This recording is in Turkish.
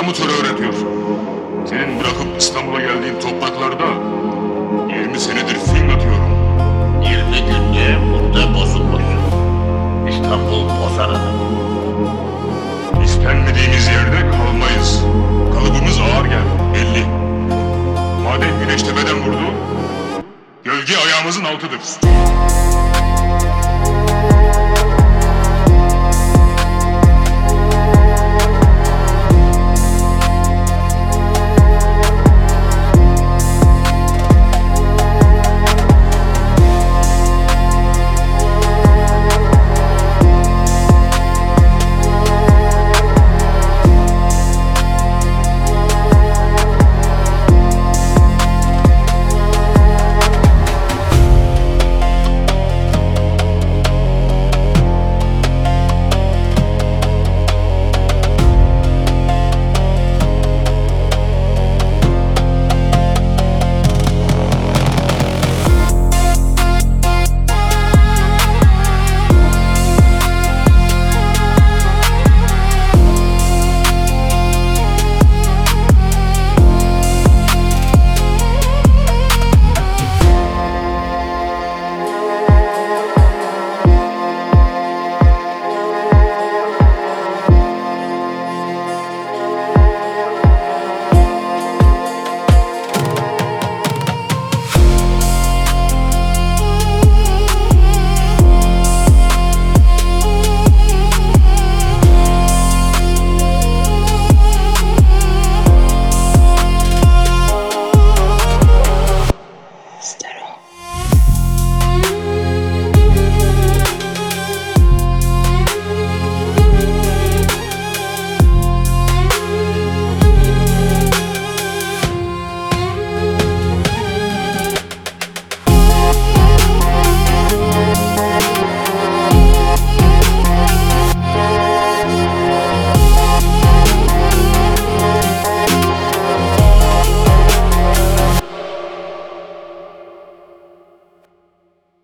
mı töre öğretiyorsun? Senin bırakıp İstanbul'a geldiğin topraklarda 20 senedir film atıyorum. 20 günde burada bozulmasın. İstanbul bozarı. İstenmediğimiz yerde kalmayız. Kalıbımız ağır geldi, belli. Madem güneş tepeden vurdu, gölge ayağımızın altıdır.